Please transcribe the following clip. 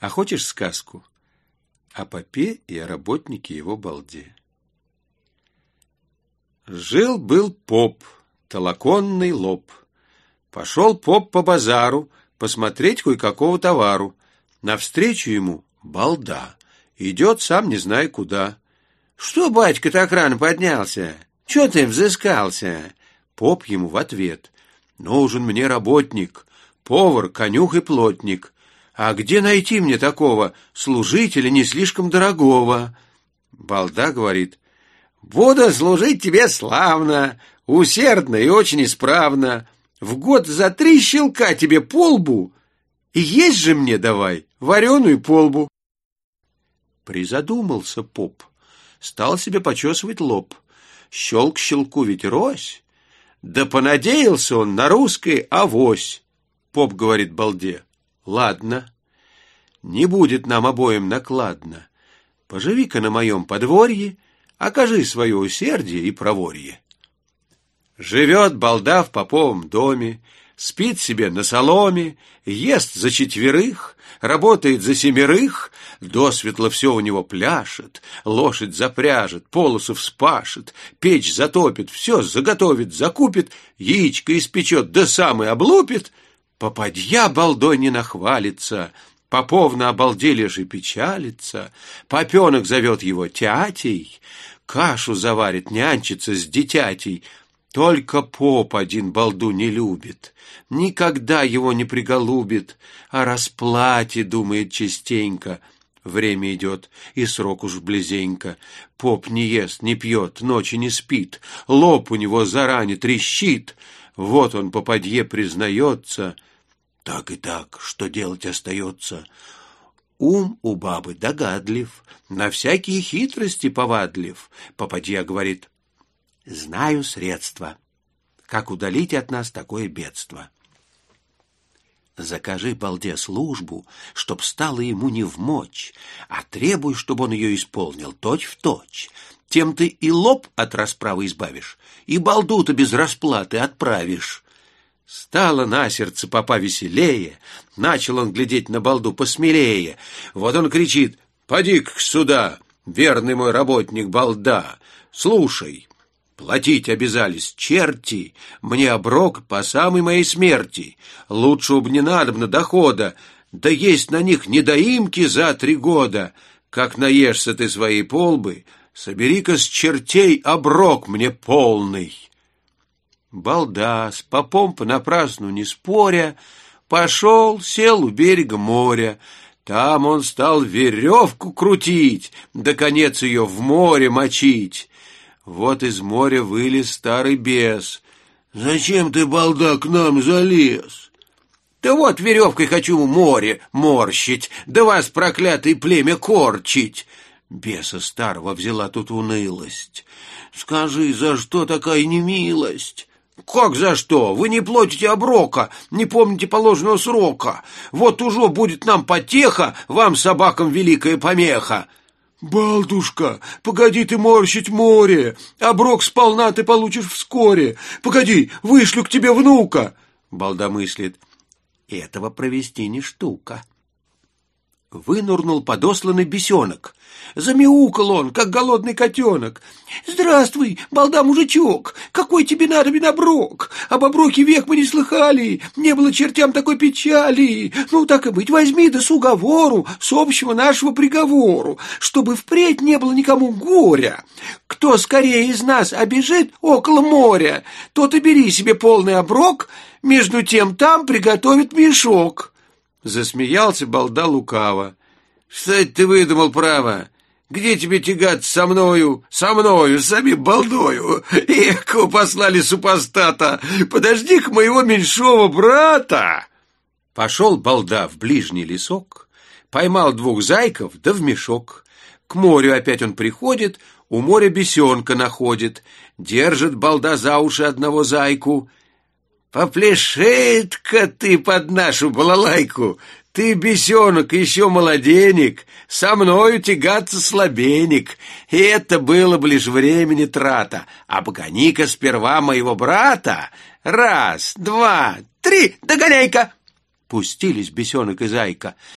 А хочешь сказку? О попе и о работнике его балде. Жил-был поп, толоконный лоб. Пошел поп по базару посмотреть кое-какого товару. Навстречу ему балда. Идет сам не зная куда. «Что, батька, так рано поднялся? Чё ты взыскался?» Поп ему в ответ: «Нужен мне работник, повар, конюх и плотник. А где найти мне такого служителя не слишком дорогого?» Балда говорит: «Буду служить тебе славно, усердно и очень исправно. В год за 3 щелка тебе по лбу, и есть же мне давай вареную полбу». Призадумался поп, стал себе почесывать лоб. Щелк щелку ведь рось. Да понадеялся он на русской авось. Поп говорит балде: «Ладно, не будет нам обоим накладно. Поживи-ка на моем подворье, окажи свое усердие и проворье». Живет балда в поповом доме, спит себе на соломе, ест за 4, работает за 7, досветло все у него пляшет, лошадь запряжет, полосу вспашет, печь затопит, все заготовит, закупит, яичко испечет, да сам и облупит. Попадья балдой не нахвалится, попов на обалделе же печалится, попенок зовет его тятей, кашу заварит, нянчится с дитятей. Только поп один балду не любит, никогда его не приголубит, о расплате думает частенько. Время идет, и срок уж близенько. Поп не ест, не пьет, ночи не спит, лоб у него заране трещит. Вот он попадье признается: «Так и так, что делать остается?» Ум у бабы догадлив, на всякие хитрости повадлив. Попадья говорит: «Знаю средства, как удалить от нас такое бедство. Закажи балде службу, чтоб стало ему невмочь, а требуй, чтобы он ее исполнил точь-в-точь. Тем ты и лоб от расправы избавишь, и балду-то без расплаты отправишь». Стало на сердце попа веселее, начал он глядеть на балду посмелее. Вот он кричит: «Поди-ка сюда, верный мой работник балда, слушай». Платить обязались черти, мне оброк по самой моей смерти. Лучше б не надобно дохода, да есть на них недоимки за 3 года. Как наешься ты своей полбы, собери-ка с чертей оброк мне полный». Балда, с попом понапрасну не споря, пошел, сел у берега моря. Там он стал веревку крутить, да конец ее в море мочить. Вот из моря вылез старый бес. «Зачем ты, балда, к нам залез?» «Да вот веревкой хочу море морщить, да вас, проклятое племя, корчить». Беса старого взяла тут унылость. «Скажи, за что такая немилость?» «Как за что? Вы не платите оброка, не помните положенного срока. Вот уже будет нам потеха, вам, собакам, великая помеха». «Балдушка, погоди ты морщить море, оброк сполна ты получишь вскоре. Погоди, вышлю к тебе внука». Балда мыслит: этого провести не штука. Вынурнул подосланный бесенок. Замяукал он, как голодный котенок. «Здравствуй, балда-мужичок, какой тебе надобен оброк? Об оброке век мы не слыхали, не было чертям такой печали. Ну, так и быть, возьми да с уговору, с общего нашего приговору, чтобы впредь не было никому горя. Кто скорее из нас обежит около моря, тот и бери себе полный оброк, между тем там приготовит мешок». Засмеялся балда лукаво. «Что это ты выдумал, право? Где тебе тягаться со мною, самим балдою? Эх, послали супостата! Подожди-ка моего меньшого брата!» Пошел балда в ближний лесок, поймал 2 зайков, да в мешок. К морю опять он приходит, у моря бесенка находит. Держит балда за уши одного зайку. «Попляши-ка ты под нашу балалайку! Ты, бесенок, еще молоденек, со мною тягаться слабенек. И это было б лишь времени трата. Обгони-ка сперва моего брата. 1, 2, 3, догоняй-ка!» Пустились бесенок и зайка.